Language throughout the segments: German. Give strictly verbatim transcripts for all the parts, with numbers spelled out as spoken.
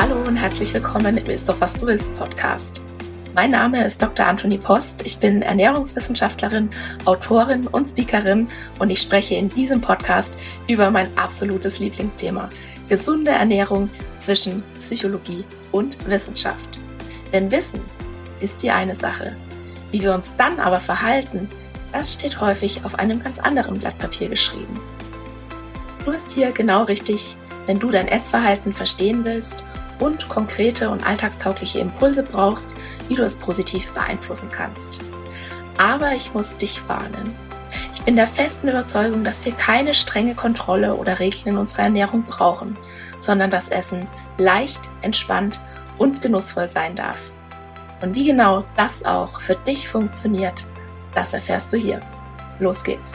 Hallo und herzlich willkommen im Ist doch was du willst Podcast. Mein Name ist Doktor Antonie Post, ich bin Ernährungswissenschaftlerin, Autorin und Speakerin und ich spreche in diesem Podcast über mein absolutes Lieblingsthema, gesunde Ernährung zwischen Psychologie und Wissenschaft. Denn Wissen ist die eine Sache, wie wir uns dann aber verhalten, das steht häufig auf einem ganz anderen Blatt Papier geschrieben. Du bist hier genau richtig, wenn du dein Essverhalten verstehen willst und konkrete und alltagstaugliche Impulse brauchst, wie du es positiv beeinflussen kannst. Aber ich muss dich warnen. Ich bin der festen Überzeugung, dass wir keine strenge Kontrolle oder Regeln in unserer Ernährung brauchen, sondern dass Essen leicht, entspannt und genussvoll sein darf. Und wie genau das auch für dich funktioniert, das erfährst du hier. Los geht's!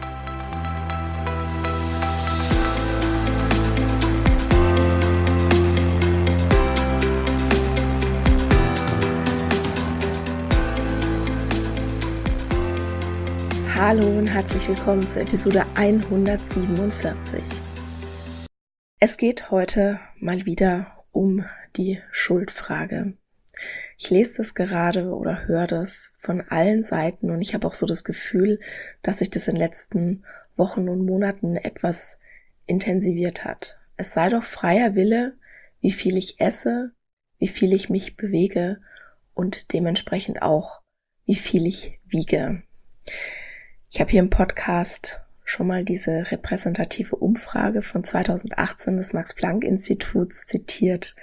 Hallo und herzlich willkommen zur Episode hundertsiebenundvierzig. Es geht heute mal wieder um die Schuldfrage. Ich lese das gerade oder höre das von allen Seiten und ich habe auch so das Gefühl, dass sich das in den letzten Wochen und Monaten etwas intensiviert hat. Es sei doch freier Wille, wie viel ich esse, wie viel ich mich bewege und dementsprechend auch, wie viel ich wiege. Ich habe hier im Podcast schon mal diese repräsentative Umfrage von zweitausendachtzehn des Max-Planck-Instituts zitiert.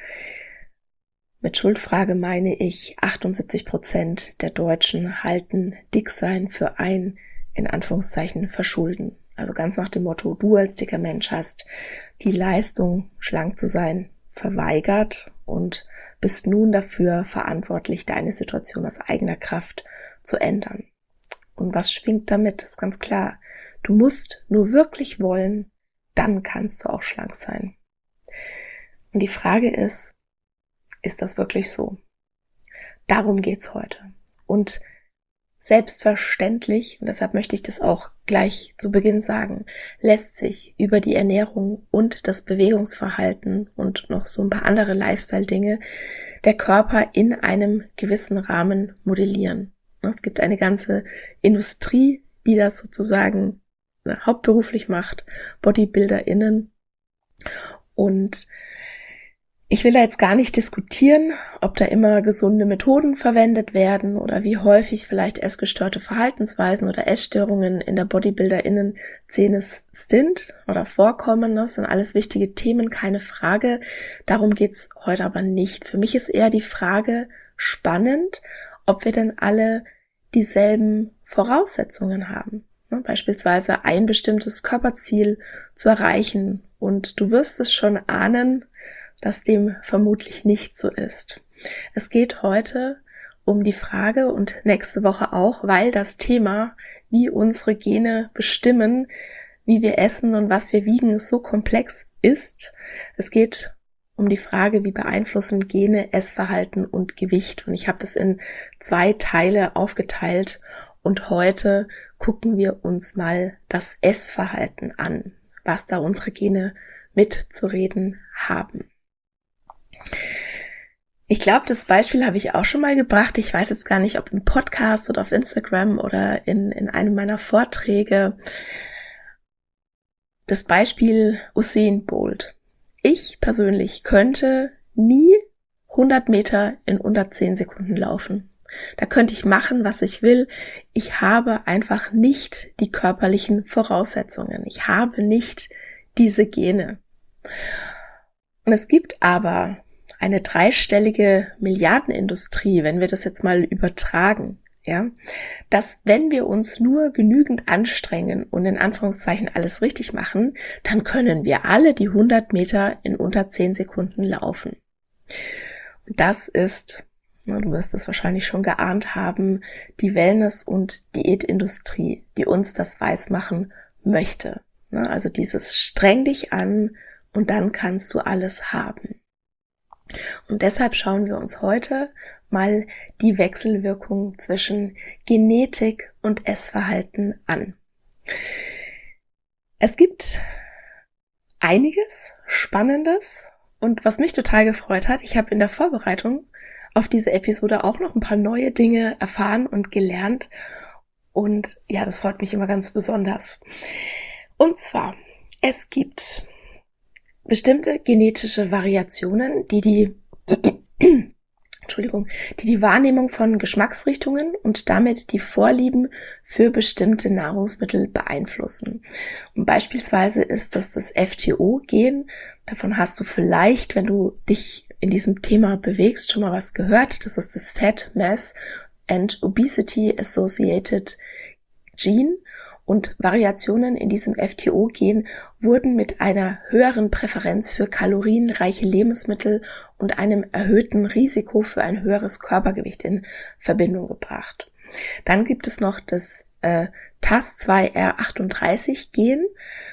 Mit Schuldfrage meine ich, achtundsiebzig Prozent der Deutschen halten Dicksein für ein, in Anführungszeichen, Verschulden. Also ganz nach dem Motto, du als dicker Mensch hast die Leistung, schlank zu sein, verweigert und bist nun dafür verantwortlich, deine Situation aus eigener Kraft zu ändern. Und was schwingt damit, ist ganz klar. Du musst nur wirklich wollen, dann kannst du auch schlank sein. Und die Frage ist, ist das wirklich so? Darum geht's heute. Und selbstverständlich, und deshalb möchte ich das auch gleich zu Beginn sagen, lässt sich über die Ernährung und das Bewegungsverhalten und noch so ein paar andere Lifestyle-Dinge der Körper in einem gewissen Rahmen modellieren. Es gibt eine ganze Industrie, die das sozusagen hauptberuflich macht, BodybuilderInnen. Und ich will da jetzt gar nicht diskutieren, ob da immer gesunde Methoden verwendet werden oder wie häufig vielleicht essgestörte Verhaltensweisen oder Essstörungen in der BodybuilderInnen-Szene sind oder vorkommen. Das sind alles wichtige Themen, keine Frage. Darum geht's heute aber nicht. Für mich ist eher die Frage spannend, ob wir denn alle dieselben Voraussetzungen haben. Beispielsweise ein bestimmtes Körperziel zu erreichen. Und du wirst es schon ahnen, dass dem vermutlich nicht so ist. Es geht heute um die Frage und nächste Woche auch, weil das Thema, wie unsere Gene bestimmen, wie wir essen und was wir wiegen, so komplex ist. Es geht um die Frage, wie beeinflussen Gene Essverhalten und Gewicht. Und ich habe das in zwei Teile aufgeteilt und heute gucken wir uns mal das Essverhalten an, was da unsere Gene mitzureden haben. Ich glaube, das Beispiel habe ich auch schon mal gebracht. Ich weiß jetzt gar nicht, ob im Podcast oder auf Instagram oder in, in einem meiner Vorträge. Das Beispiel Usain Bolt. Ich persönlich könnte nie hundert Meter in unter zehn Sekunden laufen. Da könnte ich machen, was ich will. Ich habe einfach nicht die körperlichen Voraussetzungen. Ich habe nicht diese Gene. Und es gibt aber eine dreistellige Milliardenindustrie, wenn wir das jetzt mal übertragen, ja, dass wenn wir uns nur genügend anstrengen und in Anführungszeichen alles richtig machen, dann können wir alle die hundert Meter in unter zehn Sekunden laufen. Und das ist, na, du wirst es wahrscheinlich schon geahnt haben, die Wellness- und Diätindustrie, die uns das weismachen möchte. Na, also dieses streng dich an und dann kannst du alles haben. Und deshalb schauen wir uns heute mal die Wechselwirkung zwischen Genetik und Essverhalten an. Es gibt einiges Spannendes Und was mich total gefreut hat, ich habe in der Vorbereitung auf diese Episode auch noch ein paar neue Dinge erfahren und gelernt. Und ja, das freut mich immer ganz besonders. Und zwar, es gibt bestimmte genetische Variationen, die die, Entschuldigung, die die Wahrnehmung von Geschmacksrichtungen und damit die Vorlieben für bestimmte Nahrungsmittel beeinflussen. Und beispielsweise ist das das F T O-Gen. Davon hast du vielleicht, wenn du dich in diesem Thema bewegst, schon mal was gehört. Das ist das Fat Mass and Obesity Associated Gene. Und Variationen in diesem F T O-Gen wurden mit einer höheren Präferenz für kalorienreiche Lebensmittel und einem erhöhten Risiko für ein höheres Körpergewicht in Verbindung gebracht. Dann gibt es noch das äh, T A S zwei R achtunddreißig Gen.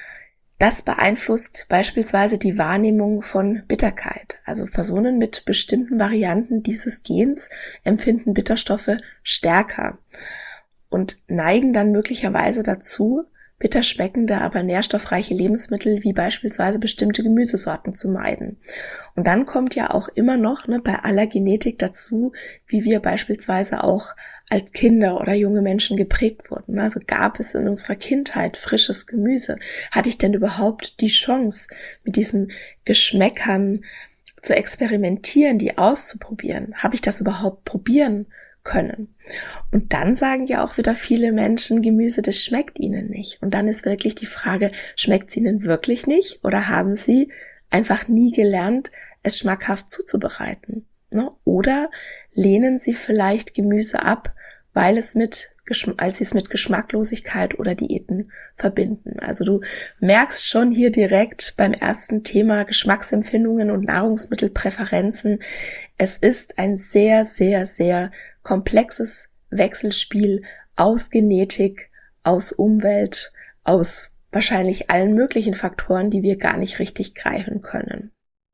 Das beeinflusst beispielsweise die Wahrnehmung von Bitterkeit. Also Personen mit bestimmten Varianten dieses Gens empfinden Bitterstoffe stärker und neigen dann möglicherweise dazu, bitter schmeckende, aber nährstoffreiche Lebensmittel wie beispielsweise bestimmte Gemüsesorten zu meiden. Und dann kommt ja auch immer noch ne, bei aller Genetik dazu, wie wir beispielsweise auch als Kinder oder junge Menschen geprägt wurden. Also gab es in unserer Kindheit frisches Gemüse? Hatte ich denn überhaupt die Chance, mit diesen Geschmäckern zu experimentieren, die auszuprobieren? Habe ich das überhaupt probieren können? Und dann sagen ja auch wieder viele Menschen, Gemüse, das schmeckt ihnen nicht. Und dann ist wirklich die Frage, schmeckt es ihnen wirklich nicht oder haben sie einfach nie gelernt, es schmackhaft zuzubereiten? Ne? Oder lehnen sie vielleicht Gemüse ab, weil es mit, als sie es mit Geschmacklosigkeit oder Diäten verbinden. Also du merkst schon hier direkt beim ersten Thema Geschmacksempfindungen und Nahrungsmittelpräferenzen, es ist ein sehr, sehr, sehr komplexes Wechselspiel aus Genetik, aus Umwelt, aus wahrscheinlich allen möglichen Faktoren, die wir gar nicht richtig greifen können.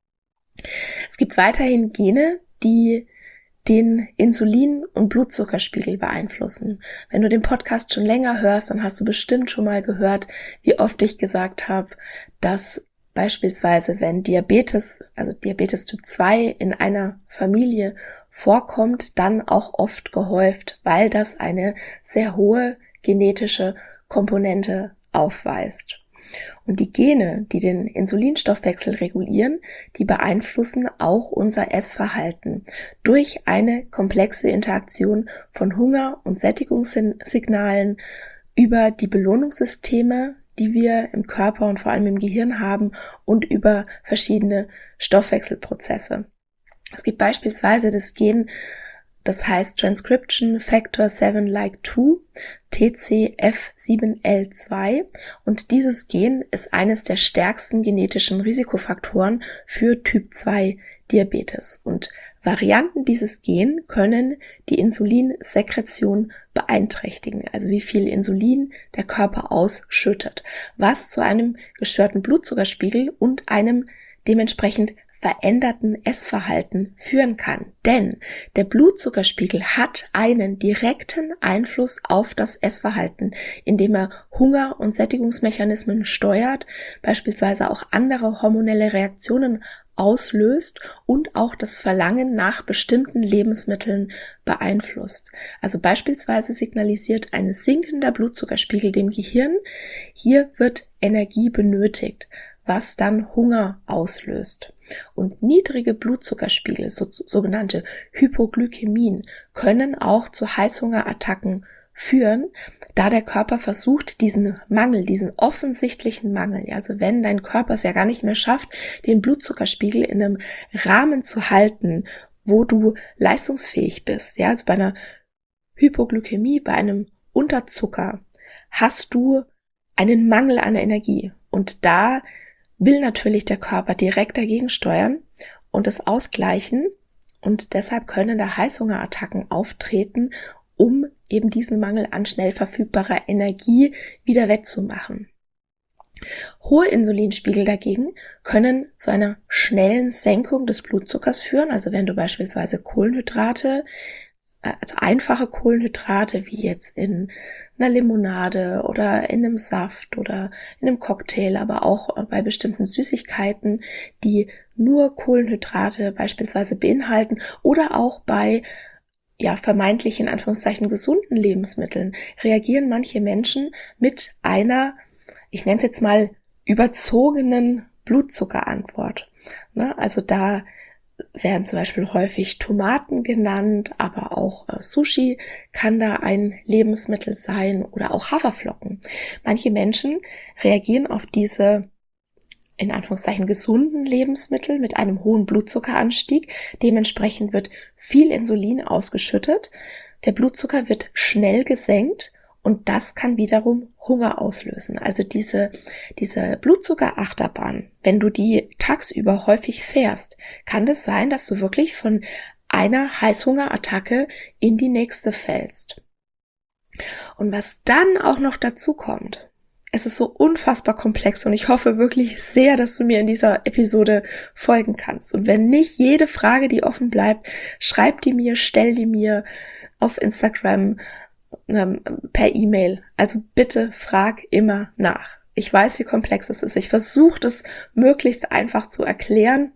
Es gibt weiterhin Gene, die den Insulin- und Blutzuckerspiegel beeinflussen. Wenn du den Podcast schon länger hörst, dann hast du bestimmt schon mal gehört, wie oft ich gesagt habe, dass beispielsweise, wenn Diabetes, also Diabetes Typ zwei in einer Familie vorkommt, dann auch oft gehäuft, weil das eine sehr hohe genetische Komponente aufweist. Und die Gene, die den Insulinstoffwechsel regulieren, die beeinflussen auch unser Essverhalten durch eine komplexe Interaktion von Hunger- und Sättigungssignalen über die Belohnungssysteme, die wir im Körper und vor allem im Gehirn haben und über verschiedene Stoffwechselprozesse. Es gibt beispielsweise das Gen, das heißt Transcription Factor seven like two, T C F sieben L zwei, und dieses Gen ist eines der stärksten genetischen Risikofaktoren für Typ zwei Diabetes. Und Varianten dieses Gen können die Insulinsekretion beeinträchtigen, also wie viel Insulin der Körper ausschüttet, was zu einem gestörten Blutzuckerspiegel und einem dementsprechend veränderten Essverhalten führen kann. Denn der Blutzuckerspiegel hat einen direkten Einfluss auf das Essverhalten, indem er Hunger- und Sättigungsmechanismen steuert, beispielsweise auch andere hormonelle Reaktionen auslöst und auch das Verlangen nach bestimmten Lebensmitteln beeinflusst. Also beispielsweise signalisiert ein sinkender Blutzuckerspiegel dem Gehirn, hier wird Energie benötigt, was dann Hunger auslöst. Und niedrige Blutzuckerspiegel, so, sogenannte Hypoglykämien, können auch zu Heißhungerattacken führen, da der Körper versucht, diesen Mangel, diesen offensichtlichen Mangel, ja, also wenn dein Körper es ja gar nicht mehr schafft, den Blutzuckerspiegel in einem Rahmen zu halten, wo du leistungsfähig bist, ja, also bei einer Hypoglykämie, bei einem Unterzucker, hast du einen Mangel an Energie. Und da will natürlich der Körper direkt dagegen steuern und es ausgleichen, und deshalb können da Heißhungerattacken auftreten, um eben diesen Mangel an schnell verfügbarer Energie wieder wettzumachen. Hohe Insulinspiegel dagegen können zu einer schnellen Senkung des Blutzuckers führen, also wenn du beispielsweise Kohlenhydrate also einfache Kohlenhydrate, wie jetzt in einer Limonade oder in einem Saft oder in einem Cocktail, aber auch bei bestimmten Süßigkeiten, die nur Kohlenhydrate beispielsweise beinhalten, oder auch bei ja vermeintlich in Anführungszeichen gesunden Lebensmitteln reagieren manche Menschen mit einer, ich nenne es jetzt mal, überzogenen Blutzuckerantwort. Ne? Also da werden zum Beispiel häufig Tomaten genannt, aber auch äh, Sushi kann da ein Lebensmittel sein oder auch Haferflocken. Manche Menschen reagieren auf diese in Anführungszeichen gesunden Lebensmittel mit einem hohen Blutzuckeranstieg. Dementsprechend wird viel Insulin ausgeschüttet. Der Blutzucker wird schnell gesenkt und das kann wiederum Hunger auslösen. Also diese, diese Blutzuckerachterbahn, wenn du die tagsüber häufig fährst, kann es sein, dass du wirklich von einer Heißhungerattacke in die nächste fällst. Und was dann auch noch dazu kommt, es ist so unfassbar komplex und ich hoffe wirklich sehr, dass du mir in dieser Episode folgen kannst. Und wenn nicht, jede Frage, die offen bleibt, schreib die mir, stell die mir auf Instagram, ähm, per E-Mail. Also bitte frag immer nach. Ich weiß, wie komplex es ist. Ich versuche das möglichst einfach zu erklären,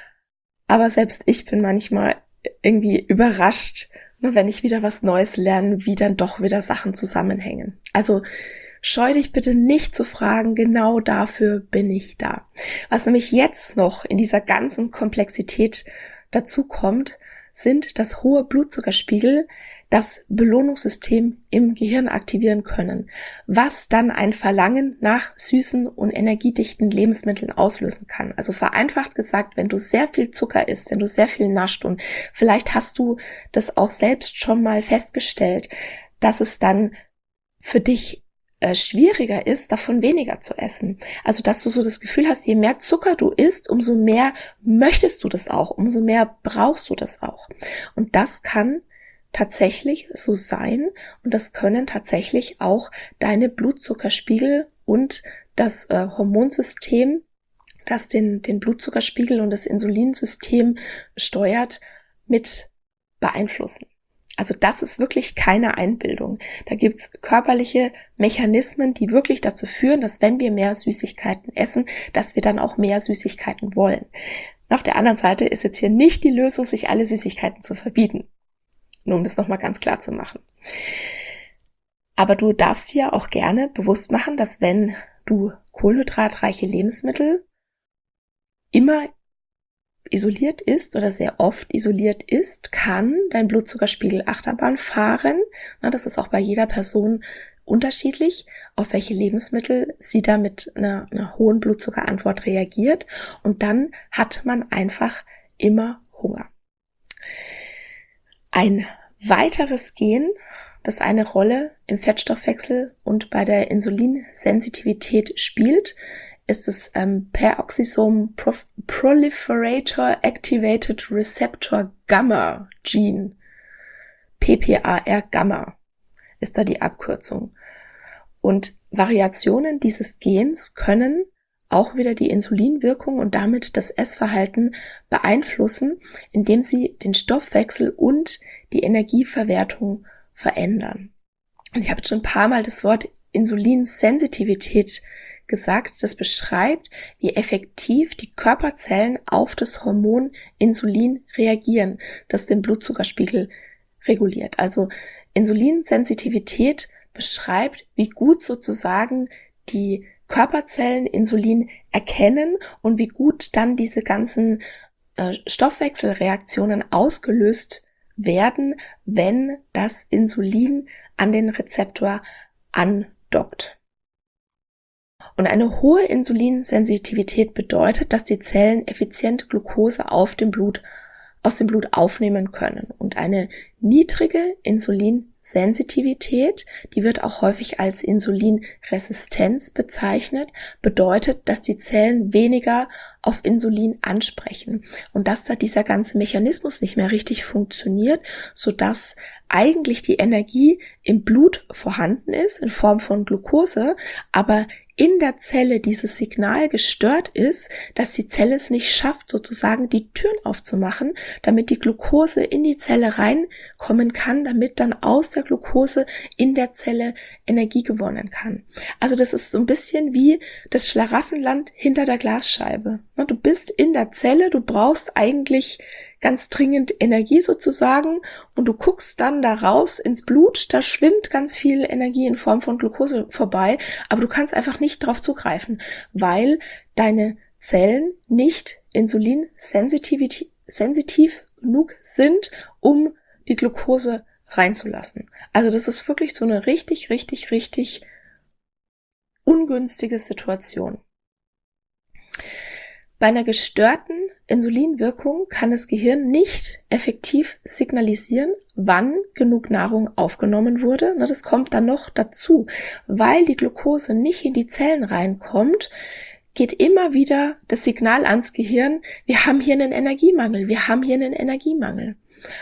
aber selbst ich bin manchmal irgendwie überrascht, nur wenn ich wieder was Neues lerne, wie dann doch wieder Sachen zusammenhängen. Also scheu dich bitte nicht zu fragen, genau dafür bin ich da. Was nämlich jetzt noch in dieser ganzen Komplexität dazu kommt, sind, dass hohe Blutzuckerspiegel das Belohnungssystem im Gehirn aktivieren können, was dann ein Verlangen nach süßen und energiedichten Lebensmitteln auslösen kann. Also vereinfacht gesagt, wenn du sehr viel Zucker isst, wenn du sehr viel nascht, und vielleicht hast du das auch selbst schon mal festgestellt, dass es dann für dich äh, schwieriger ist, davon weniger zu essen. Also dass du so das Gefühl hast, je mehr Zucker du isst, umso mehr möchtest du das auch, umso mehr brauchst du das auch. Und das kann tatsächlich so sein und das können tatsächlich auch deine Blutzuckerspiegel und das äh, Hormonsystem, das den, den Blutzuckerspiegel und das Insulinsystem steuert, mit beeinflussen. Also das ist wirklich keine Einbildung. Da gibt's körperliche Mechanismen, die wirklich dazu führen, dass wenn wir mehr Süßigkeiten essen, dass wir dann auch mehr Süßigkeiten wollen. Auf der anderen Seite ist jetzt hier nicht die Lösung, sich alle Süßigkeiten zu verbieten. Nur um das nochmal ganz klar zu machen. Aber du darfst dir auch gerne bewusst machen, dass wenn du kohlenhydratreiche Lebensmittel immer isoliert isst oder sehr oft isoliert isst, kann dein Blutzuckerspiegel Achterbahn fahren. Das ist auch bei jeder Person unterschiedlich, auf welche Lebensmittel sie da mit einer, einer hohen Blutzuckerantwort reagiert. Und dann hat man einfach immer Hunger. Ein weiteres Gen, das eine Rolle im Fettstoffwechsel und bei der Insulinsensitivität spielt, ist das ähm, Peroxisome Prof- Proliferator Activated Receptor Gamma Gene. P P A R Gamma ist da die Abkürzung. Und Variationen dieses Gens können auch wieder die Insulinwirkung und damit das Essverhalten beeinflussen, indem sie den Stoffwechsel und die Energieverwertung verändern. Und ich habe jetzt schon ein paar Mal das Wort Insulinsensitivität gesagt. Das beschreibt, wie effektiv die Körperzellen auf das Hormon Insulin reagieren, das den Blutzuckerspiegel reguliert. Also Insulinsensitivität beschreibt, wie gut sozusagen die Körperzellen Insulin erkennen und wie gut dann diese ganzen äh, Stoffwechselreaktionen ausgelöst werden, wenn das Insulin an den Rezeptor andockt. Und eine hohe Insulinsensitivität bedeutet, dass die Zellen effizient Glucose auf dem Blut, aus dem Blut aufnehmen können. Und eine niedrige Insulinsensitivität, die wird auch häufig als Insulinresistenz bezeichnet, bedeutet, dass die Zellen weniger auf Insulin ansprechen und dass da dieser ganze Mechanismus nicht mehr richtig funktioniert, sodass eigentlich die Energie im Blut vorhanden ist in Form von Glucose, aber in der Zelle dieses Signal gestört ist, dass die Zelle es nicht schafft, sozusagen die Türen aufzumachen, damit die Glucose in die Zelle reinkommen kann, damit dann aus der Glucose in der Zelle Energie gewonnen kann. Also das ist so ein bisschen wie das Schlaraffenland hinter der Glasscheibe. Du bist in der Zelle, du brauchst eigentlich ganz dringend Energie sozusagen und du guckst dann da raus ins Blut, da schwimmt ganz viel Energie in Form von Glucose vorbei, aber du kannst einfach nicht drauf zugreifen, weil deine Zellen nicht insulinsensitiv sensitiv genug sind, um die Glucose reinzulassen. Also das ist wirklich so eine richtig, richtig, richtig ungünstige Situation. Bei einer gestörten Insulinwirkung kann das Gehirn nicht effektiv signalisieren, wann genug Nahrung aufgenommen wurde. Das kommt dann noch dazu. Weil die Glucose nicht in die Zellen reinkommt, geht immer wieder das Signal ans Gehirn, wir haben hier einen Energiemangel, wir haben hier einen Energiemangel.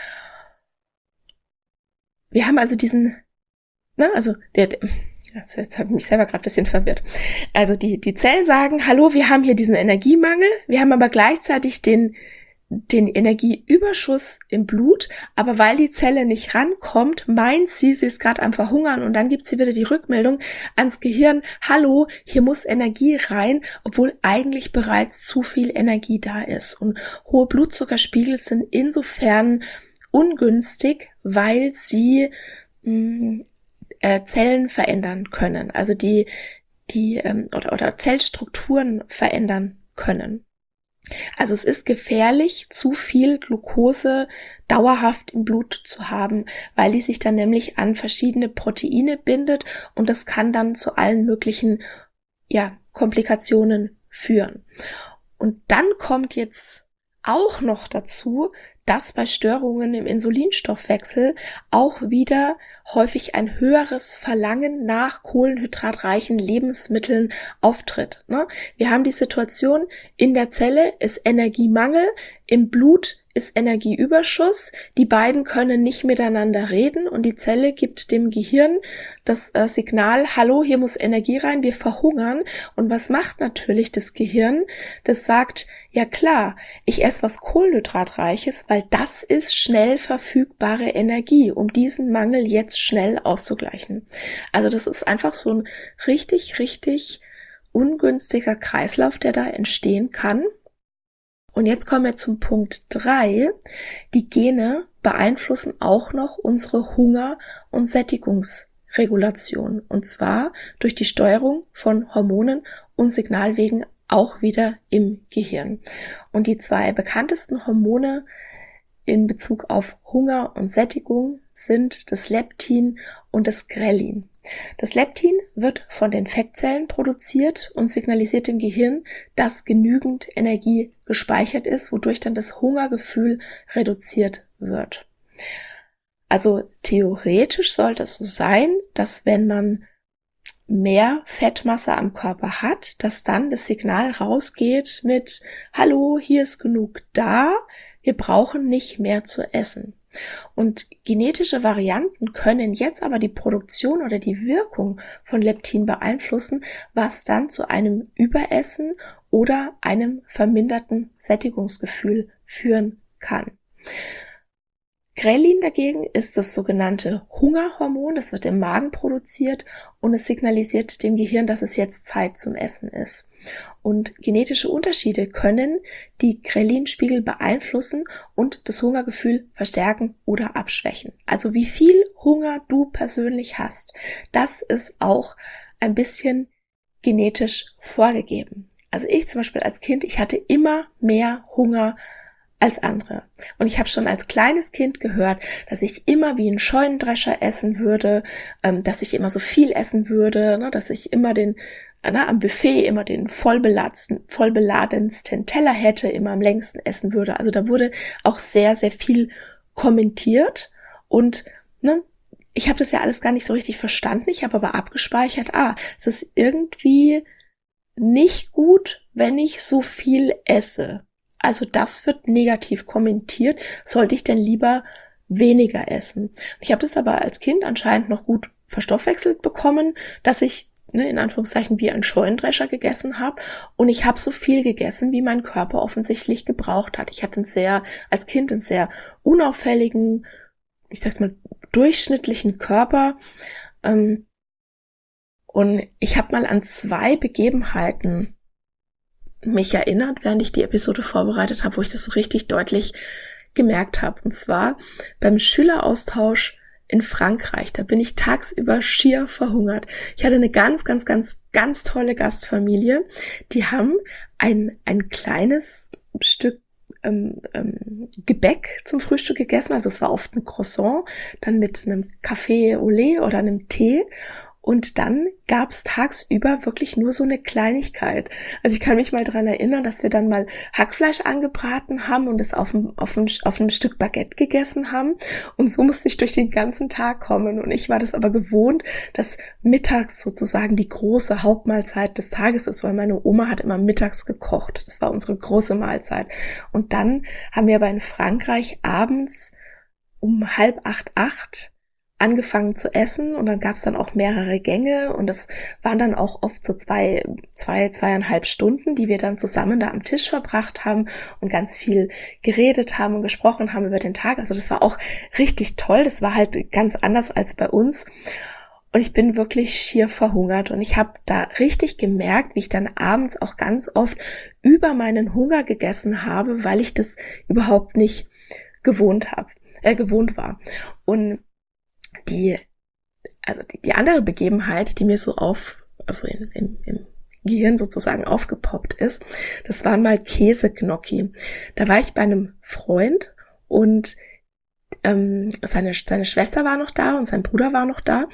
Wir haben also diesen, ne, also der, der Jetzt habe ich mich selber gerade ein bisschen verwirrt. Also die die Zellen sagen, hallo, wir haben hier diesen Energiemangel, wir haben aber gleichzeitig den den Energieüberschuss im Blut, aber weil die Zelle nicht rankommt, meint sie, sie ist gerade am Verhungern und dann gibt sie wieder die Rückmeldung ans Gehirn, hallo, hier muss Energie rein, obwohl eigentlich bereits zu viel Energie da ist. Und hohe Blutzuckerspiegel sind insofern ungünstig, weil sie mh, Äh, Zellen verändern können, also die die ähm, oder oder Zellstrukturen verändern können. Also es ist gefährlich, zu viel Glucose dauerhaft im Blut zu haben, weil die sich dann nämlich an verschiedene Proteine bindet und das kann dann zu allen möglichen ja Komplikationen führen. Und dann kommt jetzt auch noch dazu, dass bei Störungen im Insulinstoffwechsel auch wieder häufig ein höheres Verlangen nach kohlenhydratreichen Lebensmitteln auftritt. Wir haben die Situation, in der Zelle ist Energiemangel, im Blut ist Energieüberschuss, die beiden können nicht miteinander reden und die Zelle gibt dem Gehirn das äh, Signal, hallo, hier muss Energie rein, wir verhungern. Und was macht natürlich das Gehirn? Das sagt, ja klar, ich esse was Kohlenhydratreiches, weil das ist schnell verfügbare Energie, um diesen Mangel jetzt schnell auszugleichen. Also das ist einfach so ein richtig, richtig ungünstiger Kreislauf, der da entstehen kann. Und jetzt kommen wir zum Punkt drei. Die Gene beeinflussen auch noch unsere Hunger- und Sättigungsregulation. Und zwar durch die Steuerung von Hormonen und Signalwegen auch wieder im Gehirn. Und die zwei bekanntesten Hormone in Bezug auf Hunger und Sättigung sind das Leptin und das Grelin. Das Leptin wird von den Fettzellen produziert und signalisiert dem Gehirn, dass genügend Energie gespeichert ist, wodurch dann das Hungergefühl reduziert wird. Also theoretisch sollte es so sein, dass wenn man mehr Fettmasse am Körper hat, dass dann das Signal rausgeht mit Hallo, hier ist genug da, wir brauchen nicht mehr zu essen. Und genetische Varianten können jetzt aber die Produktion oder die Wirkung von Leptin beeinflussen, was dann zu einem Überessen oder einem verminderten Sättigungsgefühl führen kann. Grelin dagegen ist das sogenannte Hungerhormon, das wird im Magen produziert und es signalisiert dem Gehirn, dass es jetzt Zeit zum Essen ist. Und genetische Unterschiede können die Grelinspiegel beeinflussen und das Hungergefühl verstärken oder abschwächen. Also wie viel Hunger du persönlich hast, das ist auch ein bisschen genetisch vorgegeben. Also ich zum Beispiel als Kind, ich hatte immer mehr Hunger als andere. Und ich habe schon als kleines Kind gehört, dass ich immer wie ein Scheunendrescher essen würde, ähm, dass ich immer so viel essen würde, ne, dass ich immer den, na, am Buffet immer den vollbeladensten Teller hätte, immer am längsten essen würde. Also da wurde auch sehr, sehr viel kommentiert und ne, ich habe das ja alles gar nicht so richtig verstanden. Ich habe aber abgespeichert, ah, es ist irgendwie nicht gut, wenn ich so viel esse. Also das wird negativ kommentiert, sollte ich denn lieber weniger essen. Ich habe das aber als Kind anscheinend noch gut verstoffwechselt bekommen, dass ich ne, in Anführungszeichen wie ein Scheunendrescher gegessen habe und ich habe so viel gegessen, wie mein Körper offensichtlich gebraucht hat. Ich hatte einen sehr, als Kind einen sehr unauffälligen, ich sag's mal, durchschnittlichen Körper. Ähm, und ich habe mal an zwei Begebenheiten mich erinnert, während ich die Episode vorbereitet habe, wo ich das so richtig deutlich gemerkt habe. Und zwar beim Schüleraustausch in Frankreich. Da bin ich tagsüber schier verhungert. Ich hatte eine ganz, ganz, ganz, ganz tolle Gastfamilie. Die haben ein, ein kleines Stück ähm, ähm, Gebäck zum Frühstück gegessen. Also es war oft ein Croissant, dann mit einem Café au lait oder einem Tee. Und dann gab's tagsüber wirklich nur so eine Kleinigkeit. Also ich kann mich mal dran erinnern, dass wir dann mal Hackfleisch angebraten haben und es auf einem, auf einem, auf einem Stück Baguette gegessen haben. Und so musste ich durch den ganzen Tag kommen. Und ich war das aber gewohnt, dass mittags sozusagen die große Hauptmahlzeit des Tages ist, weil meine Oma hat immer mittags gekocht. Das war unsere große Mahlzeit. Und dann haben wir aber in Frankreich abends um halb acht, acht angefangen zu essen und dann gab es dann auch mehrere Gänge und das waren dann auch oft so zwei, zwei, zweieinhalb Stunden, die wir dann zusammen da am Tisch verbracht haben und ganz viel geredet haben und gesprochen haben über den Tag. Also das war auch richtig toll. Das war halt ganz anders als bei uns. Und ich bin wirklich schier verhungert und ich habe da richtig gemerkt, wie ich dann abends auch ganz oft über meinen Hunger gegessen habe, weil ich das überhaupt nicht gewohnt habe, äh, gewohnt war. Und die, also die, die andere Begebenheit, die mir so auf, also in, im, im Gehirn sozusagen aufgepoppt ist, das waren mal Käsegnocchi. Da war ich bei einem Freund und ähm, seine, seine Schwester war noch da und sein Bruder war noch da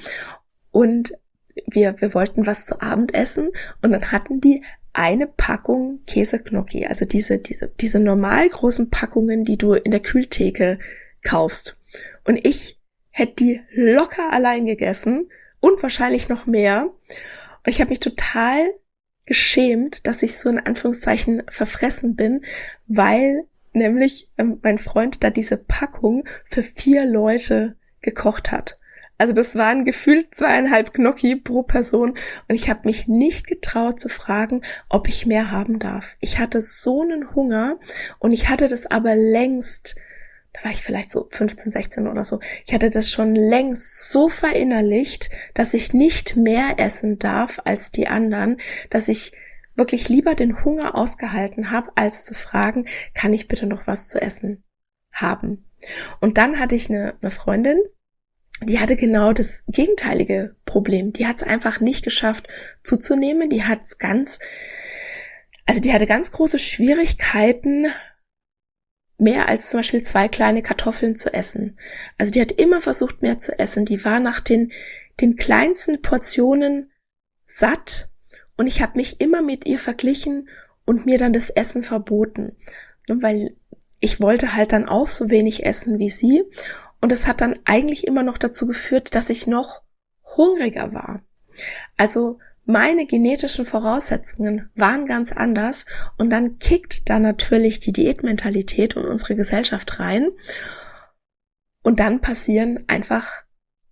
und wir, wir wollten was zu Abend essen und dann hatten die eine Packung Käsegnocchi, also diese, diese, diese normal großen Packungen, die du in der Kühltheke kaufst. Und ich hätte die locker allein gegessen und wahrscheinlich noch mehr. Und ich habe mich total geschämt, dass ich so in Anführungszeichen verfressen bin, weil nämlich ähm, mein Freund da diese Packung für vier Leute gekocht hat. Also das waren gefühlt zweieinhalb Gnocchi pro Person und ich habe mich nicht getraut zu fragen, ob ich mehr haben darf. Ich hatte so einen Hunger und ich hatte das aber längst, da war ich vielleicht so fünfzehn, sechzehn oder so, ich hatte das schon längst so verinnerlicht, dass ich nicht mehr essen darf als die anderen, dass ich wirklich lieber den Hunger ausgehalten habe, als zu fragen, kann ich bitte noch was zu essen haben. Und dann hatte ich eine, eine Freundin, die hatte genau das gegenteilige Problem. Die hat es einfach nicht geschafft zuzunehmen, die hat es ganz, also die hatte ganz große Schwierigkeiten, mehr als zum Beispiel zwei kleine Kartoffeln zu essen. Also die hat immer versucht, mehr zu essen. Die war nach den, den kleinsten Portionen satt und ich habe mich immer mit ihr verglichen und mir dann das Essen verboten. Weil ich wollte halt dann auch so wenig essen wie sie und das hat dann eigentlich immer noch dazu geführt, dass ich noch hungriger war. Also meine genetischen Voraussetzungen waren ganz anders und dann kickt da natürlich die Diätmentalität und unsere Gesellschaft rein und dann passieren einfach,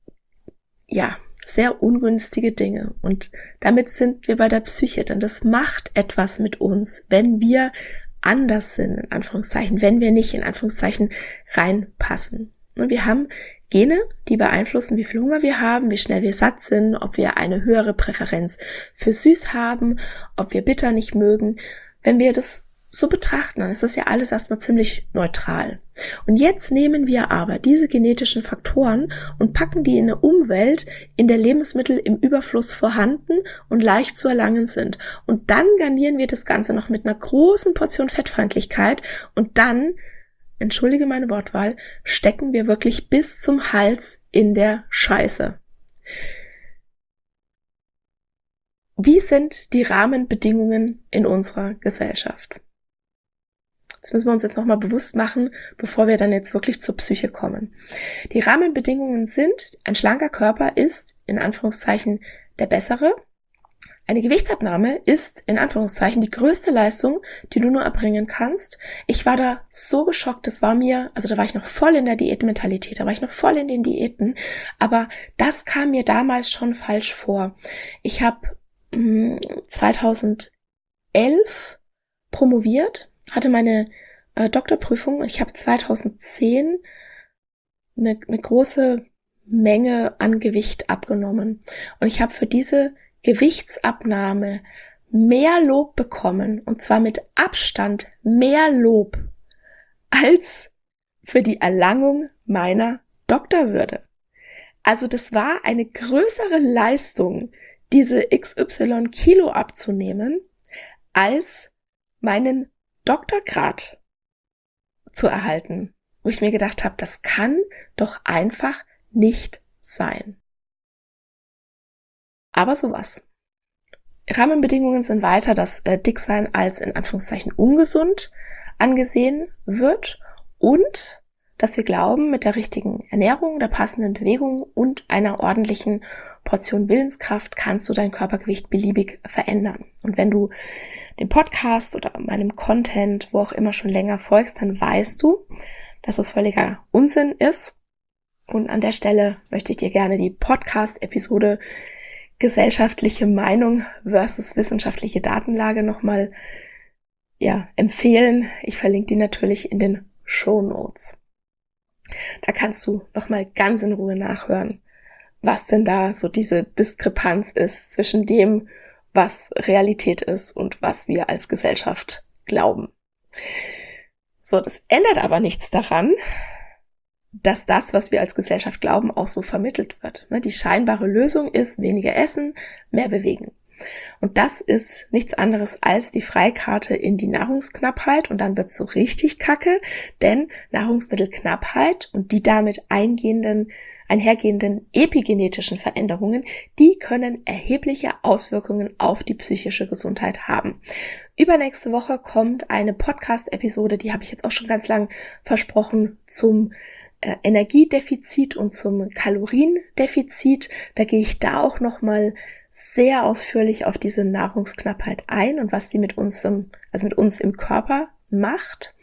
ja, sehr ungünstige Dinge und damit sind wir bei der Psyche, denn das macht etwas mit uns, wenn wir anders sind, in Anführungszeichen, wenn wir nicht in Anführungszeichen reinpassen. Und wir haben Gene, die beeinflussen, wie viel Hunger wir haben, wie schnell wir satt sind, ob wir eine höhere Präferenz für süß haben, ob wir bitter nicht mögen. Wenn wir das so betrachten, dann ist das ja alles erstmal ziemlich neutral. Und jetzt nehmen wir aber diese genetischen Faktoren und packen die in eine Umwelt, in der Lebensmittel im Überfluss vorhanden und leicht zu erlangen sind. Und dann garnieren wir das Ganze noch mit einer großen Portion Fettfeindlichkeit und dann, entschuldige meine Wortwahl, stecken wir wirklich bis zum Hals in der Scheiße. Wie sind die Rahmenbedingungen in unserer Gesellschaft? Das müssen wir uns jetzt nochmal bewusst machen, bevor wir dann jetzt wirklich zur Psyche kommen. Die Rahmenbedingungen sind, ein schlanker Körper ist, in Anführungszeichen, der bessere. Eine Gewichtsabnahme ist, in Anführungszeichen, die größte Leistung, die du nur erbringen kannst. Ich war da so geschockt, das war mir, also da war ich noch voll in der Diätmentalität, da war ich noch voll in den Diäten, aber das kam mir damals schon falsch vor. Ich habe zweitausendelf promoviert, hatte meine äh, Doktorprüfung und ich habe zweitausendzehn eine, eine große Menge an Gewicht abgenommen. Und ich habe für diese Gewichtsabnahme mehr Lob bekommen, und zwar mit Abstand mehr Lob als für die Erlangung meiner Doktorwürde. Also das war eine größere Leistung, diese X Y Kilo abzunehmen, als meinen Doktorgrad zu erhalten, wo ich mir gedacht habe, das kann doch einfach nicht sein. Aber sowas. Rahmenbedingungen sind weiter, dass äh, Dicksein als in Anführungszeichen ungesund angesehen wird und dass wir glauben, mit der richtigen Ernährung, der passenden Bewegung und einer ordentlichen Portion Willenskraft kannst du dein Körpergewicht beliebig verändern. Und wenn du dem Podcast oder meinem Content, wo auch immer, schon länger folgst, dann weißt du, dass das völliger Unsinn ist. Und an der Stelle möchte ich dir gerne die Podcast-Episode gesellschaftliche Meinung versus wissenschaftliche Datenlage nochmal ja, empfehlen. Ich verlinke die natürlich in den Shownotes. Da kannst du nochmal ganz in Ruhe nachhören, was denn da so diese Diskrepanz ist zwischen dem, was Realität ist und was wir als Gesellschaft glauben. So, das ändert aber nichts daran, dass das, was wir als Gesellschaft glauben, auch so vermittelt wird. Die scheinbare Lösung ist weniger essen, mehr bewegen. Und das ist nichts anderes als die Freikarte in die Nahrungsknappheit, und dann wird's so richtig kacke, denn Nahrungsmittelknappheit und die damit eingehenden, einhergehenden epigenetischen Veränderungen, die können erhebliche Auswirkungen auf die psychische Gesundheit haben. Übernächste Woche kommt eine Podcast-Episode, die habe ich jetzt auch schon ganz lang versprochen, zum äh, Energiedefizit und zum Kaloriendefizit. Da gehe ich da auch nochmal sehr ausführlich auf diese Nahrungsknappheit ein und was die mit uns im, also mit uns im Körper macht.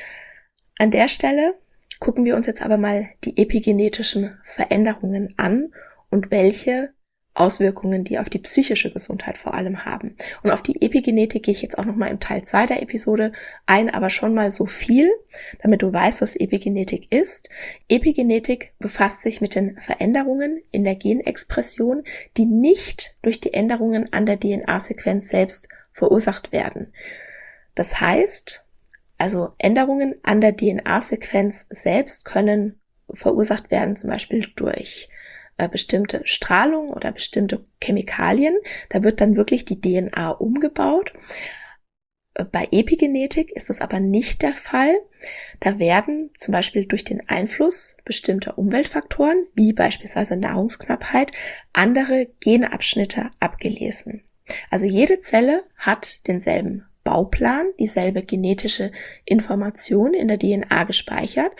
An der Stelle gucken wir uns jetzt aber mal die epigenetischen Veränderungen an und welche Auswirkungen die auf die psychische Gesundheit vor allem haben. Und auf die Epigenetik gehe ich jetzt auch nochmal im Teil zwei der Episode ein, aber schon mal so viel, damit du weißt, was Epigenetik ist. Epigenetik befasst sich mit den Veränderungen in der Genexpression, die nicht durch die Änderungen an der D N A-Sequenz selbst verursacht werden. Das heißt, also Änderungen an der D N A-Sequenz selbst können verursacht werden, zum Beispiel durch äh, bestimmte Strahlung oder bestimmte Chemikalien. Da wird dann wirklich die D N A umgebaut. Bei Epigenetik ist das aber nicht der Fall. Da werden zum Beispiel durch den Einfluss bestimmter Umweltfaktoren, wie beispielsweise Nahrungsknappheit, andere Genabschnitte abgelesen. Also jede Zelle hat denselben Bauplan, dieselbe genetische Information in der D N A gespeichert.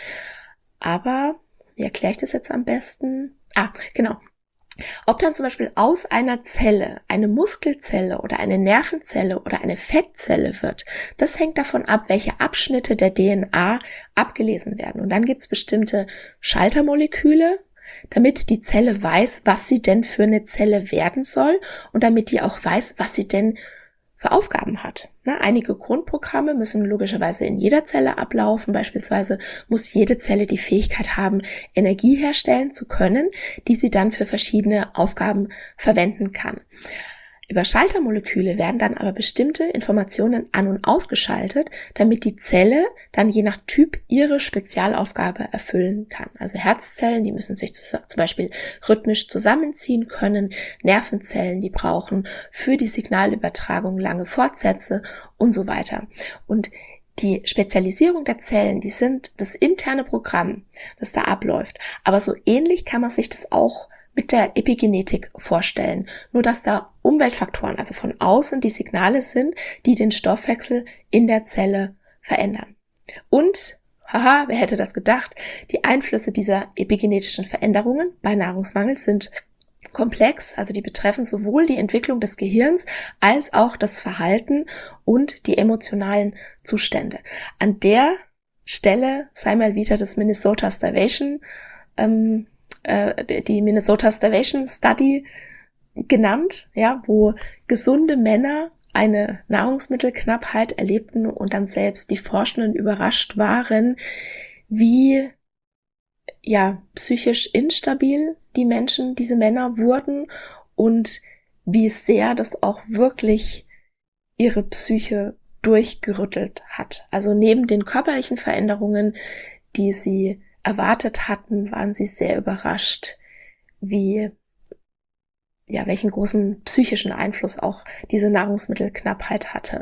Aber, wie erkläre ich das jetzt am besten? Ah, genau. Ob dann zum Beispiel aus einer Zelle eine Muskelzelle oder eine Nervenzelle oder eine Fettzelle wird, das hängt davon ab, welche Abschnitte der D N A abgelesen werden. Und dann gibt es bestimmte Schaltermoleküle, damit die Zelle weiß, was sie denn für eine Zelle werden soll und damit die auch weiß, was sie denn für Aufgaben hat. Na, einige Grundprogramme müssen logischerweise in jeder Zelle ablaufen. Beispielsweise muss jede Zelle die Fähigkeit haben, Energie herstellen zu können, die sie dann für verschiedene Aufgaben verwenden kann. Über Schaltermoleküle werden dann aber bestimmte Informationen an- und ausgeschaltet, damit die Zelle dann je nach Typ ihre Spezialaufgabe erfüllen kann. Also Herzzellen, die müssen sich zum Beispiel rhythmisch zusammenziehen können, Nervenzellen, die brauchen für die Signalübertragung lange Fortsätze und so weiter. Und die Spezialisierung der Zellen, die sind das interne Programm, das da abläuft. Aber so ähnlich kann man sich das auch mit der Epigenetik vorstellen. Nur dass da Umweltfaktoren, also von außen, die Signale sind, die den Stoffwechsel in der Zelle verändern. Und, haha, wer hätte das gedacht, die Einflüsse dieser epigenetischen Veränderungen bei Nahrungsmangel sind komplex, also die betreffen sowohl die Entwicklung des Gehirns als auch das Verhalten und die emotionalen Zustände. An der Stelle sei mal wieder das Minnesota Starvation ähm, die Minnesota Starvation Study genannt, ja, wo gesunde Männer eine Nahrungsmittelknappheit erlebten und dann selbst die Forschenden überrascht waren, wie ja psychisch instabil die Menschen, diese Männer wurden und wie sehr das auch wirklich ihre Psyche durchgerüttelt hat. Also neben den körperlichen Veränderungen, die sie erwartet hatten, waren sie sehr überrascht, wie ja, welchen großen psychischen Einfluss auch diese Nahrungsmittelknappheit hatte.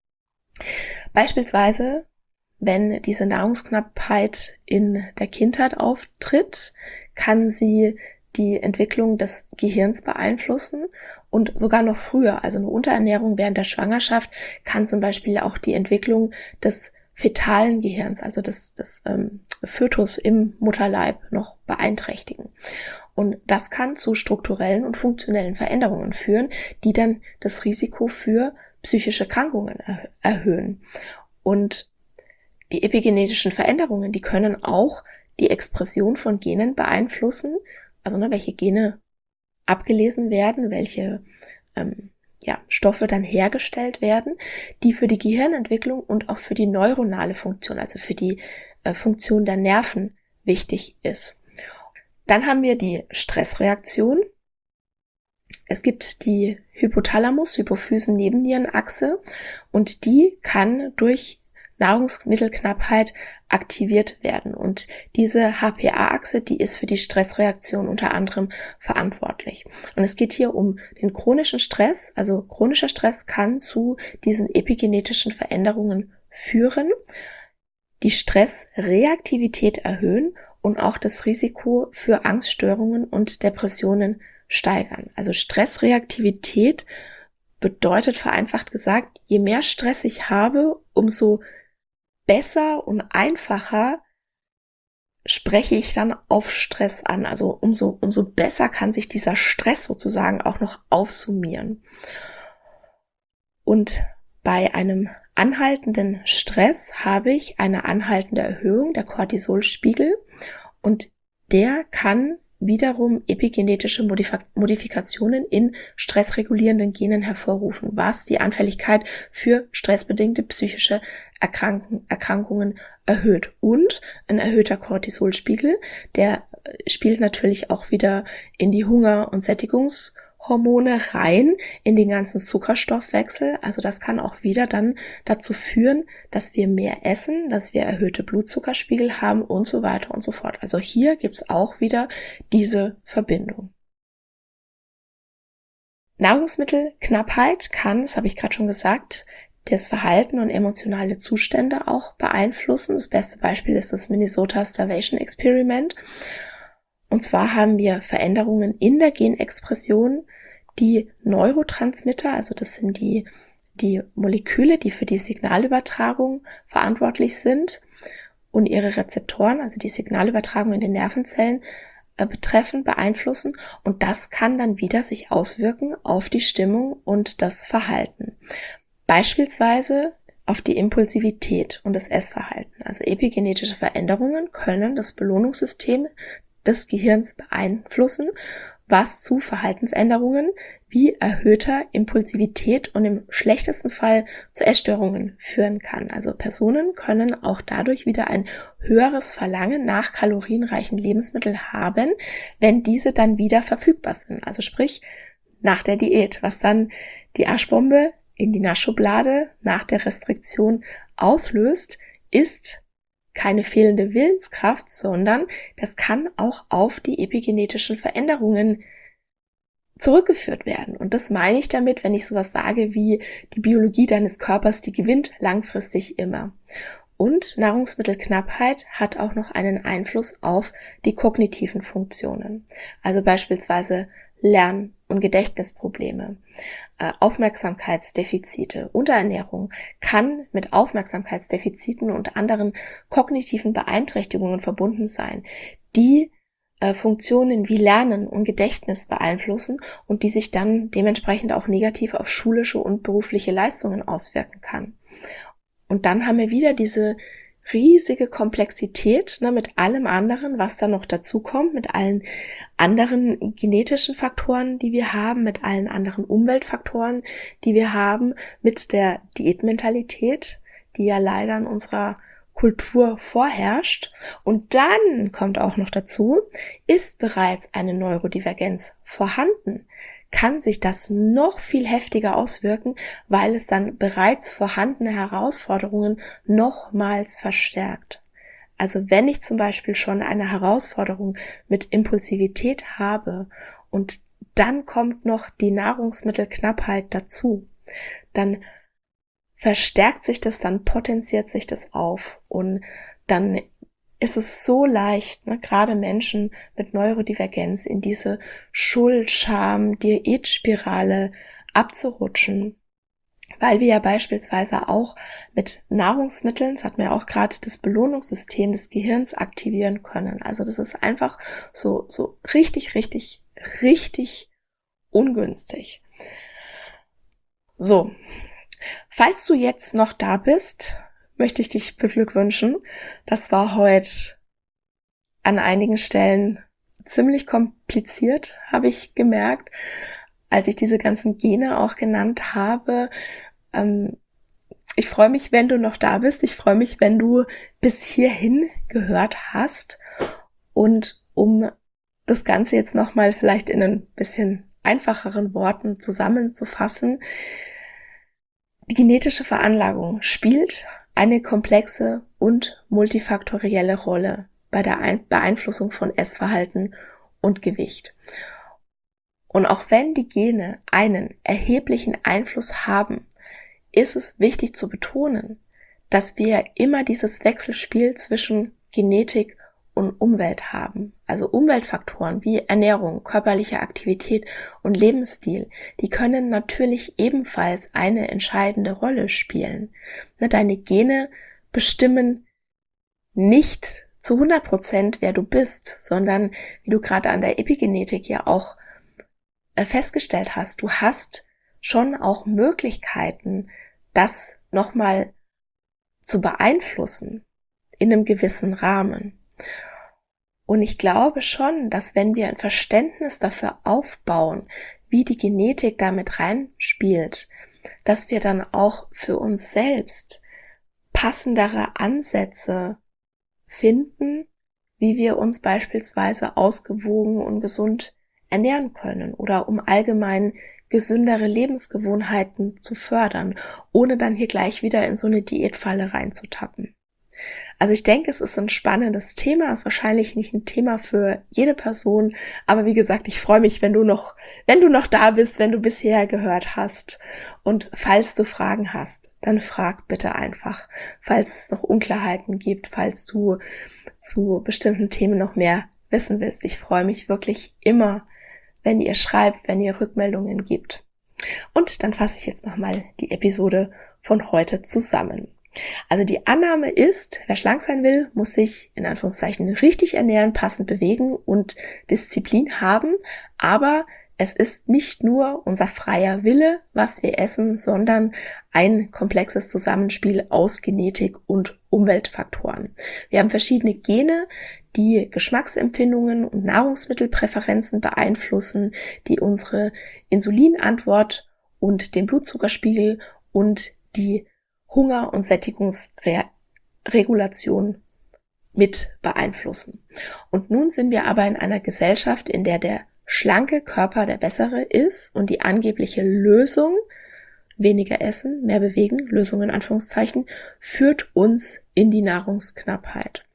Beispielsweise, wenn diese Nahrungsknappheit in der Kindheit auftritt, kann sie die Entwicklung des Gehirns beeinflussen und sogar noch früher, also eine Unterernährung während der Schwangerschaft kann zum Beispiel auch die Entwicklung des fetalen Gehirns, also des, des ähm, Fötus im Mutterleib noch beeinträchtigen. Und das kann zu strukturellen und funktionellen Veränderungen führen, die dann das Risiko für psychische Krankungen er- erhöhen. Und die epigenetischen Veränderungen, die können auch die Expression von Genen beeinflussen, also ne, welche Gene abgelesen werden, welche ähm, ja, Stoffe dann hergestellt werden, die für die Gehirnentwicklung und auch für die neuronale Funktion, also für die äh, Funktion der Nerven wichtig ist. Dann haben wir die Stressreaktion. Es gibt die Hypothalamus-Hypophysen-Nebennierenachse und die kann durch Nahrungsmittelknappheit aktiviert werden. Und diese H P A-Achse, die ist für die Stressreaktion unter anderem verantwortlich. Und es geht hier um den chronischen Stress. Also chronischer Stress kann zu diesen epigenetischen Veränderungen führen, die Stressreaktivität erhöhen und auch das Risiko für Angststörungen und Depressionen steigern. Also Stressreaktivität bedeutet vereinfacht gesagt, je mehr Stress ich habe, umso besser und einfacher spreche ich dann auf Stress an. Also umso, umso besser kann sich dieser Stress sozusagen auch noch aufsummieren. Und bei einem anhaltenden Stress habe ich eine anhaltende Erhöhung der Cortisolspiegel und der kann wiederum epigenetische Modif- Modifikationen in stressregulierenden Genen hervorrufen, was die Anfälligkeit für stressbedingte psychische Erkranken- Erkrankungen erhöht. Und ein erhöhter Cortisolspiegel, der spielt natürlich auch wieder in die Hunger- und Sättigungshormone rein, in den ganzen Zuckerstoffwechsel. Also das kann auch wieder dann dazu führen, dass wir mehr essen, dass wir erhöhte Blutzuckerspiegel haben und so weiter und so fort. Also hier gibt's auch wieder diese Verbindung. Nahrungsmittelknappheit kann, das habe ich gerade schon gesagt, das Verhalten und emotionale Zustände auch beeinflussen. Das beste Beispiel ist das Minnesota Starvation Experiment. Und zwar haben wir Veränderungen in der Genexpression, die Neurotransmitter, also das sind die, die Moleküle, die für die Signalübertragung verantwortlich sind und ihre Rezeptoren, also die Signalübertragung in den Nervenzellen, äh, betreffen, beeinflussen. Und das kann dann wieder sich auswirken auf die Stimmung und das Verhalten. Beispielsweise auf die Impulsivität und das Essverhalten. Also epigenetische Veränderungen können das Belohnungssystem des Gehirns beeinflussen, was zu Verhaltensänderungen wie erhöhter Impulsivität und im schlechtesten Fall zu Essstörungen führen kann. Also Personen können auch dadurch wieder ein höheres Verlangen nach kalorienreichen Lebensmitteln haben, wenn diese dann wieder verfügbar sind. Also sprich nach der Diät, was dann die Arschbombe in die Naschschublade nach der Restriktion auslöst, ist keine fehlende Willenskraft, sondern das kann auch auf die epigenetischen Veränderungen zurückgeführt werden. Und das meine ich damit, wenn ich sowas sage wie die Biologie deines Körpers, die gewinnt langfristig immer. Und Nahrungsmittelknappheit hat auch noch einen Einfluss auf die kognitiven Funktionen. Also beispielsweise Lern- und Gedächtnisprobleme, äh, Aufmerksamkeitsdefizite, Unterernährung kann mit Aufmerksamkeitsdefiziten und anderen kognitiven Beeinträchtigungen verbunden sein, die äh, Funktionen wie Lernen und Gedächtnis beeinflussen und die sich dann dementsprechend auch negativ auf schulische und berufliche Leistungen auswirken kann. Und dann haben wir wieder diese riesige Komplexität, ne, mit allem anderen, was da noch dazu kommt, mit allen anderen genetischen Faktoren, die wir haben, mit allen anderen Umweltfaktoren, die wir haben, mit der Diätmentalität, die ja leider in unserer Kultur vorherrscht. Und dann kommt auch noch dazu, ist bereits eine Neurodivergenz vorhanden, kann sich das noch viel heftiger auswirken, weil es dann bereits vorhandene Herausforderungen nochmals verstärkt. Also wenn ich zum Beispiel schon eine Herausforderung mit Impulsivität habe und dann kommt noch die Nahrungsmittelknappheit dazu, dann verstärkt sich das, dann potenziert sich das auf und dann ist es so leicht, ne, gerade Menschen mit Neurodivergenz in diese Schuld, Scham, Diätspirale abzurutschen, weil wir ja beispielsweise auch mit Nahrungsmitteln, das hat mir auch gerade das Belohnungssystem des Gehirns aktivieren können. Also das ist einfach so so richtig, richtig, richtig ungünstig. So, falls du jetzt noch da bist, möchte ich dich beglückwünschen. Das war heute an einigen Stellen ziemlich kompliziert, habe ich gemerkt, als ich diese ganzen Gene auch genannt habe. Ähm, ich freue mich, wenn du noch da bist. Ich freue mich, wenn du bis hierhin gehört hast. Und um das Ganze jetzt nochmal vielleicht in ein bisschen einfacheren Worten zusammenzufassen, die genetische Veranlagung spielt eine komplexe und multifaktorielle Rolle bei der Beeinflussung von Essverhalten und Gewicht. Und auch wenn die Gene einen erheblichen Einfluss haben, ist es wichtig zu betonen, dass wir immer dieses Wechselspiel zwischen Genetik und Umwelt haben. Also Umweltfaktoren wie Ernährung, körperliche Aktivität und Lebensstil, die können natürlich ebenfalls eine entscheidende Rolle spielen. Deine Gene bestimmen nicht zu hundert Prozent, wer du bist, sondern wie du gerade an der Epigenetik ja auch festgestellt hast, du hast schon auch Möglichkeiten, das nochmal zu beeinflussen in einem gewissen Rahmen. Und ich glaube schon, dass wenn wir ein Verständnis dafür aufbauen, wie die Genetik damit reinspielt, dass wir dann auch für uns selbst passendere Ansätze finden, wie wir uns beispielsweise ausgewogen und gesund ernähren können oder um allgemein gesündere Lebensgewohnheiten zu fördern, ohne dann hier gleich wieder in so eine Diätfalle reinzutappen. Also ich denke, es ist ein spannendes Thema, ist wahrscheinlich nicht ein Thema für jede Person, aber wie gesagt, ich freue mich, wenn du noch, wenn du noch da bist, wenn du bisher gehört hast. Und falls du Fragen hast, dann frag bitte einfach, falls es noch Unklarheiten gibt, falls du zu bestimmten Themen noch mehr wissen willst. Ich freue mich wirklich immer, wenn ihr schreibt, wenn ihr Rückmeldungen gibt. Und dann fasse ich jetzt nochmal die Episode von heute zusammen. Also die Annahme ist, wer schlank sein will, muss sich in Anführungszeichen richtig ernähren, passend bewegen und Disziplin haben, aber es ist nicht nur unser freier Wille, was wir essen, sondern ein komplexes Zusammenspiel aus Genetik und Umweltfaktoren. Wir haben verschiedene Gene, die Geschmacksempfindungen und Nahrungsmittelpräferenzen beeinflussen, die unsere Insulinantwort und den Blutzuckerspiegel und die Hunger- und Sättigungsregulation mit beeinflussen. Und nun sind wir aber in einer Gesellschaft, in der der schlanke Körper der bessere ist und die angebliche Lösung, weniger essen, mehr bewegen, Lösung in Anführungszeichen, führt uns in die Nahrungsknappheit.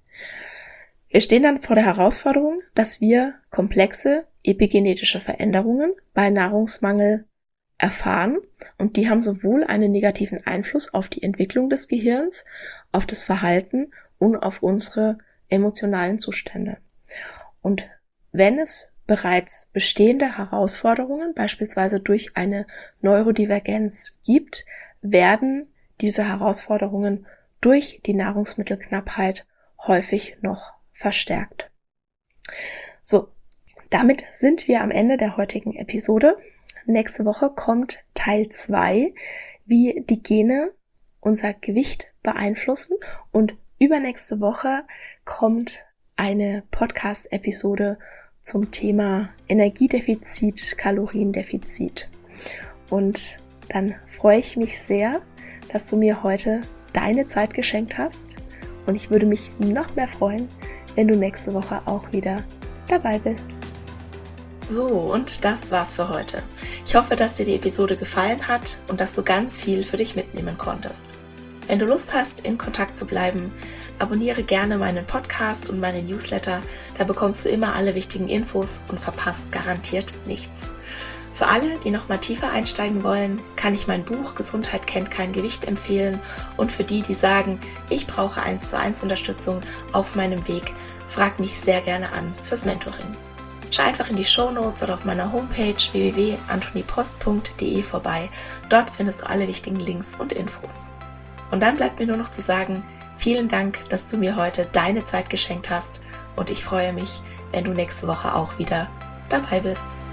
Wir stehen dann vor der Herausforderung, dass wir komplexe epigenetische Veränderungen bei Nahrungsmangel erfahren und die haben sowohl einen negativen Einfluss auf die Entwicklung des Gehirns, auf das Verhalten und auf unsere emotionalen Zustände. Und wenn es bereits bestehende Herausforderungen, beispielsweise durch eine Neurodivergenz gibt, werden diese Herausforderungen durch die Nahrungsmittelknappheit häufig noch verstärkt. So, damit sind wir am Ende der heutigen Episode. Nächste Woche kommt Teil zwei, wie die Gene unser Gewicht beeinflussen und Übernächste Woche kommt eine Podcast-Episode zum Thema Energiedefizit, Kaloriendefizit. Und dann freue ich mich sehr, dass du mir heute deine Zeit geschenkt hast. Und ich würde mich noch mehr freuen, wenn du nächste Woche auch wieder dabei bist. So, und das war's für heute. Ich hoffe, dass dir die Episode gefallen hat und dass du ganz viel für dich mitnehmen konntest. Wenn du Lust hast, in Kontakt zu bleiben, abonniere gerne meinen Podcast und meinen Newsletter, da bekommst du immer alle wichtigen Infos und verpasst garantiert nichts. Für alle, die noch mal tiefer einsteigen wollen, kann ich mein Buch Gesundheit kennt kein Gewicht empfehlen, und für die, die sagen, ich brauche eins zu eins Unterstützung auf meinem Weg, frag mich sehr gerne an fürs Mentoring. Schau einfach in die Shownotes oder auf meiner Homepage w w w punkt antonipost punkt d e vorbei. Dort findest du alle wichtigen Links und Infos. Und dann bleibt mir nur noch zu sagen, vielen Dank, dass du mir heute deine Zeit geschenkt hast, und ich freue mich, wenn du nächste Woche auch wieder dabei bist.